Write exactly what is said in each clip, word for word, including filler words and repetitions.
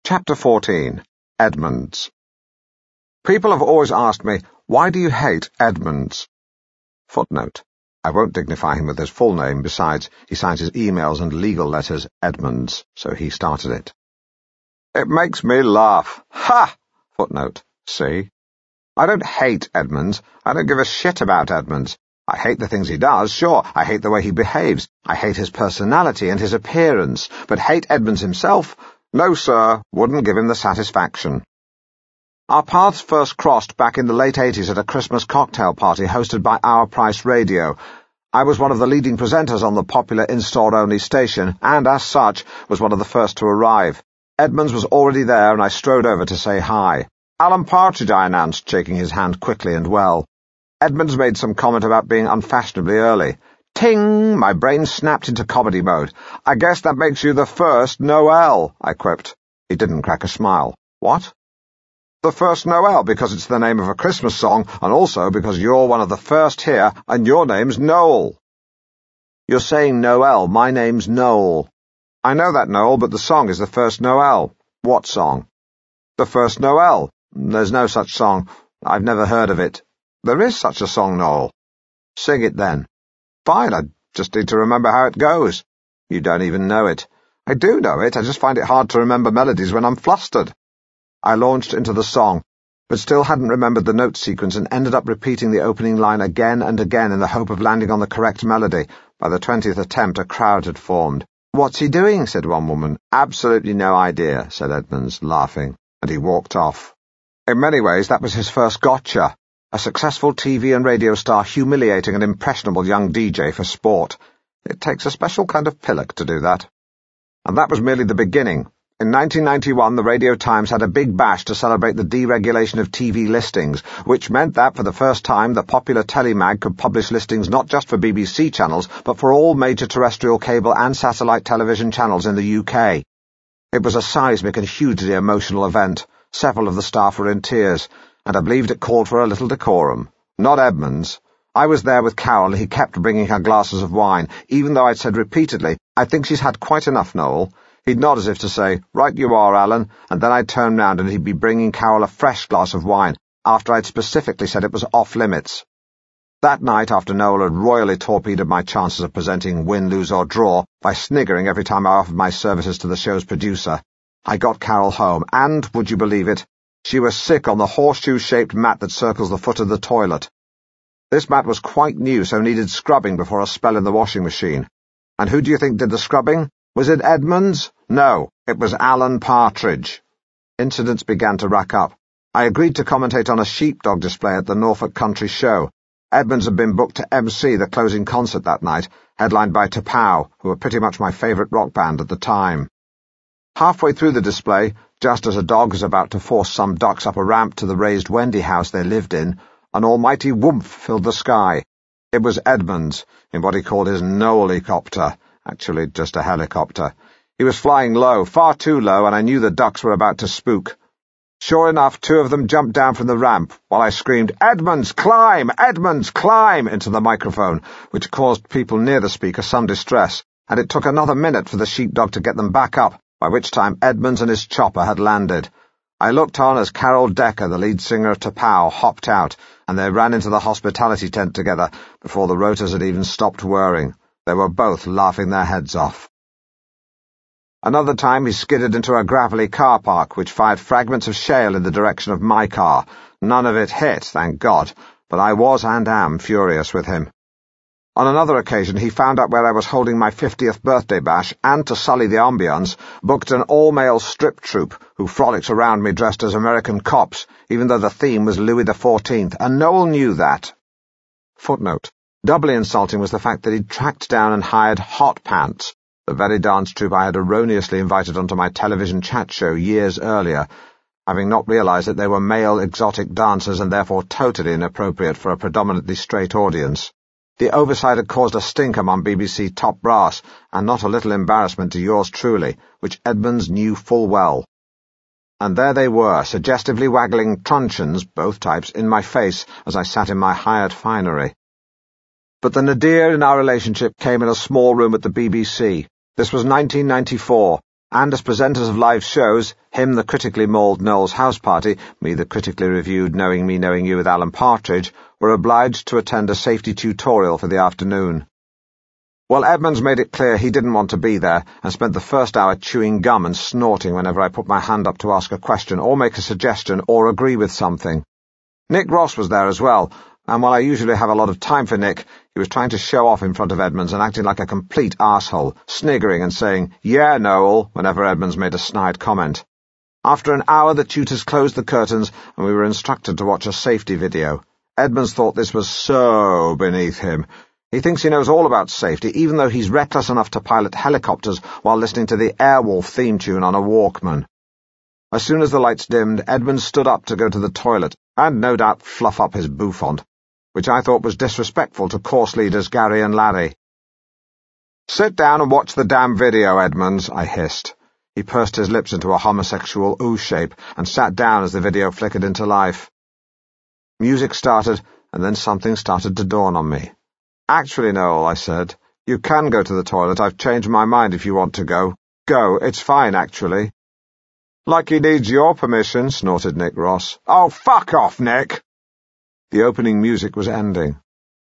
Chapter fourteen. Edmonds. People have always asked me, why do you hate Edmonds? Footnote. I won't dignify him with his full name. Besides, he signs his emails and legal letters Edmonds, so he started it. It makes me laugh. Ha! Footnote. See? I don't hate Edmonds. I don't give a shit about Edmonds. I hate the things he does, sure. I hate the way he behaves. I hate his personality and his appearance. But hate Edmonds himself? No, sir, wouldn't give him the satisfaction. Our paths first crossed back in the late eighties at a Christmas cocktail party hosted by Our Price Radio. I was one of the leading presenters on the popular in-store-only station, and as such, was one of the first to arrive. Edmonds was already there, and I strode over to say hi. Alan Partridge, I announced, shaking his hand quickly and well. Edmonds made some comment about being unfashionably early. Ting! My brain snapped into comedy mode. I guess that makes you the first Noel, I quipped. He didn't crack a smile. What? The first Noel, because it's the name of a Christmas song, and also because you're one of the first here, and your name's Noel. You're saying Noel, my name's Noel. I know that, Noel, but the song is the first Noel. What song? The first Noel. There's no such song. I've never heard of it. There is such a song, Noel. Sing it then. Fine, I just need to remember how it goes. You don't even know it. I do know it, I just find it hard to remember melodies when I'm flustered. I launched into the song, but still hadn't remembered the note sequence and ended up repeating the opening line again and again in the hope of landing on the correct melody. By the twentieth attempt, a crowd had formed. What's he doing? Said one woman. Absolutely no idea, said Edmonds, laughing, and he walked off. In many ways, that was his first gotcha. A successful T V and radio star humiliating an impressionable young D J for sport. It takes a special kind of pillock to do that. And that was merely the beginning. In nineteen ninety-one, the Radio Times had a big bash to celebrate the deregulation of T V listings, which meant that, for the first time, the popular Telemag could publish listings not just for B B C channels, but for all major terrestrial cable and satellite television channels in the U K. It was a seismic and hugely emotional event. Several of the staff were in tears, and I believed it called for a little decorum. Not Edmonds. I was there with Carol, and he kept bringing her glasses of wine, even though I'd said repeatedly, I think she's had quite enough, Noel. He'd nod as if to say, right you are, Alan, and then I'd turn round and he'd be bringing Carol a fresh glass of wine, after I'd specifically said it was off-limits. That night, after Noel had royally torpedoed my chances of presenting Win, Lose or Draw by sniggering every time I offered my services to the show's producer, I got Carol home, and, would you believe it, she was sick on the horseshoe-shaped mat that circles the foot of the toilet. This mat was quite new, so needed scrubbing before a spell in the washing machine. And who do you think did the scrubbing? Was it Edmonds? No, it was Alan Partridge. Incidents began to rack up. I agreed to commentate on a sheepdog display at the Norfolk Country Show. Edmonds had been booked to M C the closing concert that night, headlined by Tapao, who were pretty much my favourite rock band at the time. Halfway through the display, just as a dog was about to force some ducks up a ramp to the raised Wendy house they lived in, an almighty whoomph filled the sky. It was Edmonds, in what he called his Noelicopter, actually just a helicopter. He was flying low, far too low, and I knew the ducks were about to spook. Sure enough, two of them jumped down from the ramp, while I screamed, Edmonds, climb! Edmonds, climb! into the microphone, which caused people near the speaker some distress, and it took another minute for the sheepdog to get them back up, by which time Edmonds and his chopper had landed. I looked on as Carol Decker, the lead singer of Tapao, hopped out, and they ran into the hospitality tent together before the rotors had even stopped whirring. They were both laughing their heads off. Another time he skidded into a gravelly car park, which fired fragments of shale in the direction of my car. None of it hit, thank God, but I was and am furious with him. On another occasion, he found out where I was holding my fiftieth birthday bash, and to sully the ambience, booked an all-male strip troupe who frolicked around me dressed as American cops, even though the theme was Louis the Fourteenth, and Noel knew that. Footnote. Doubly insulting was the fact that he'd tracked down and hired Hot Pants, the very dance troupe I had erroneously invited onto my television chat show years earlier, having not realized that they were male exotic dancers and therefore totally inappropriate for a predominantly straight audience. The oversight had caused a stink among B B C top brass, and not a little embarrassment to yours truly, which Edmonds knew full well. And there they were, suggestively waggling truncheons, both types, in my face as I sat in my hired finery. But the nadir in our relationship came in a small room at the B B C. This was nineteen ninety-four, and as presenters of live shows, him the critically mauled Noel's house party, me the critically reviewed Knowing Me Knowing You with Alan Partridge, were obliged to attend a safety tutorial for the afternoon. Well, Edmonds made it clear he didn't want to be there, and spent the first hour chewing gum and snorting whenever I put my hand up to ask a question or make a suggestion or agree with something. Nick Ross was there as well, and while I usually have a lot of time for Nick, he was trying to show off in front of Edmonds and acting like a complete arsehole, sniggering and saying, "Yeah, Noel," whenever Edmonds made a snide comment. After an hour, the tutors closed the curtains, and we were instructed to watch a safety video. Edmonds thought this was so beneath him. He thinks he knows all about safety, even though he's reckless enough to pilot helicopters while listening to the Airwolf theme tune on a Walkman. As soon as the lights dimmed, Edmonds stood up to go to the toilet, and no doubt fluff up his bouffant, which I thought was disrespectful to course leaders Gary and Larry. "Sit down and watch the damn video, Edmonds," I hissed. He pursed his lips into a homosexual O shape and sat down as the video flickered into life. Music started, and then something started to dawn on me. "Actually, Noel," I said, "you can go to the toilet. I've changed my mind if you want to go. Go, it's fine, actually." "Like he needs your permission," snorted Nick Ross. "Oh, fuck off, Nick!" The opening music was ending.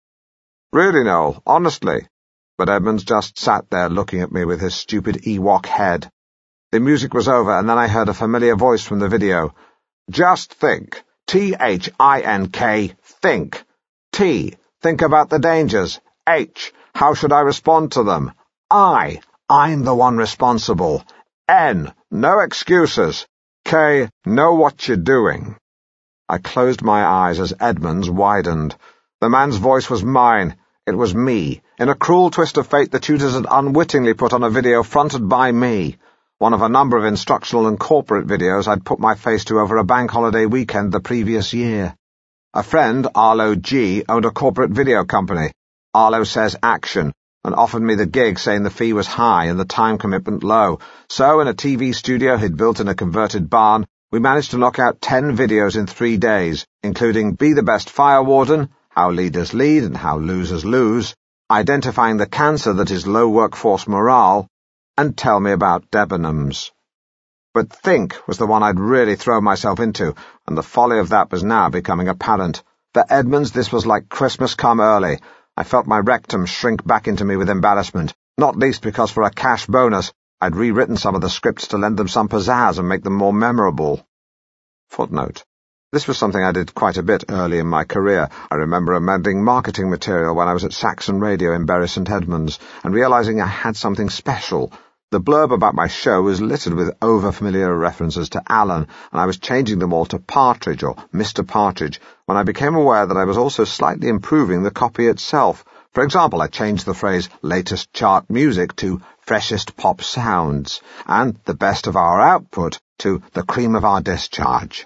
"Really, Noel, honestly." But Edmonds just sat there looking at me with his stupid Ewok head. The music was over, and then I heard a familiar voice from the video. "Just think. T H I N K, think. T, think about the dangers. H, how should I respond to them? I, I'm the one responsible. N, no excuses. K, know what you're doing." I closed my eyes as Edmonds widened. The man's voice was mine. It was me. In a cruel twist of fate, the tutors had unwittingly put on a video fronted by me, one of a number of instructional and corporate videos I'd put my face to over a bank holiday weekend the previous year. A friend, Arlo G., owned a corporate video company, Arlo Says Action, and offered me the gig, saying the fee was high and the time commitment low. So, in a T V studio he'd built in a converted barn, we managed to knock out ten videos in three days, including Be the Best Fire Warden, How Leaders Lead and How Losers Lose, Identifying the Cancer That Is Low Workforce Morale, and Tell Me About Debenhams. But Think was the one I'd really thrown myself into, and the folly of that was now becoming apparent. For Edmonds, this was like Christmas come early. I felt my rectum shrink back into me with embarrassment, not least because for a cash bonus, I'd rewritten some of the scripts to lend them some pizzazz and make them more memorable. Footnote. This was something I did quite a bit early in my career. I remember amending marketing material when I was at Saxon Radio in Bury St Edmunds, and realizing I had something special. The blurb about my show was littered with over-familiar references to Alan, and I was changing them all to Partridge or Mister Partridge, when I became aware that I was also slightly improving the copy itself. For example, I changed the phrase latest chart music to freshest pop sounds, and the best of our output to the cream of our discharge.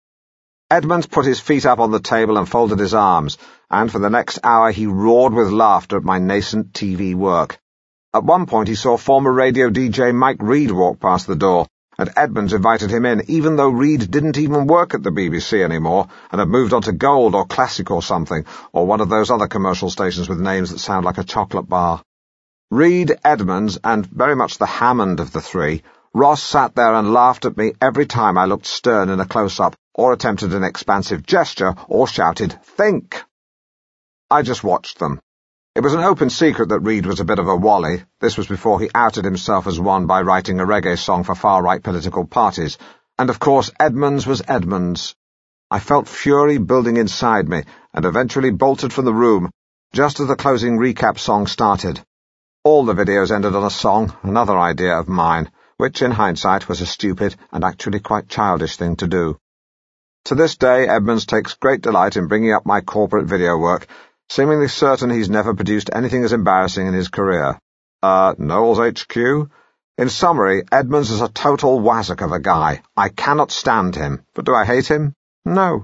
Edmonds put his feet up on the table and folded his arms, and for the next hour he roared with laughter at my nascent T V work. At one point he saw former radio D J Mike Reed walk past the door, and Edmonds invited him in, even though Reed didn't even work at the B B C anymore, and had moved on to Gold or Classic or something, or one of those other commercial stations with names that sound like a chocolate bar. Reed, Edmonds, and very much the Hammond of the three, Ross sat there and laughed at me every time I looked stern in a close-up, or attempted an expansive gesture, or shouted, "Think!" I just watched them. It was an open secret that Reed was a bit of a wally. This was before he outed himself as one by writing a reggae song for far-right political parties. And of course Edmonds was Edmonds. I felt fury building inside me, and eventually bolted from the room, just as the closing recap song started. All the videos ended on a song, another idea of mine, which in hindsight was a stupid and actually quite childish thing to do. To this day, Edmonds takes great delight in bringing up my corporate video work, seemingly certain he's never produced anything as embarrassing in his career. Uh, Noel's H Q? In summary, Edmonds is a total wazzock of a guy. I cannot stand him. But do I hate him? No.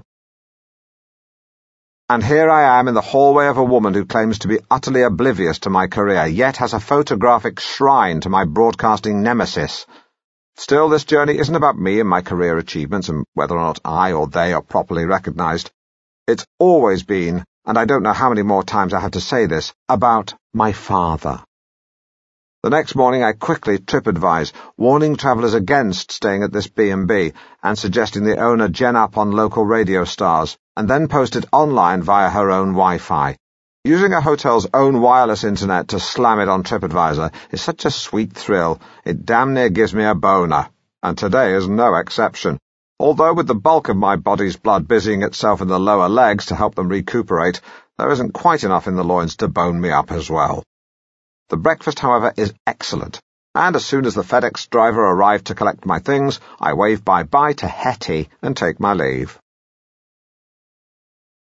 And here I am in the hallway of a woman who claims to be utterly oblivious to my career, yet has a photographic shrine to my broadcasting nemesis. Still, this journey isn't about me and my career achievements and whether or not I or they are properly recognized. It's always been, and I don't know how many more times I have to say this, about my father. The next morning I quickly TripAdvise, warning travellers against staying at this B and B and suggesting the owner gen up on local radio stars, and then post it online via her own Wi-Fi. Using a hotel's own wireless internet to slam it on TripAdvisor is such a sweet thrill, it damn near gives me a boner, and today is no exception. Although with the bulk of my body's blood busying itself in the lower legs to help them recuperate, there isn't quite enough in the loins to bone me up as well. The breakfast, however, is excellent, and as soon as the FedEx driver arrived to collect my things, I wave bye-bye to Hetty and take my leave.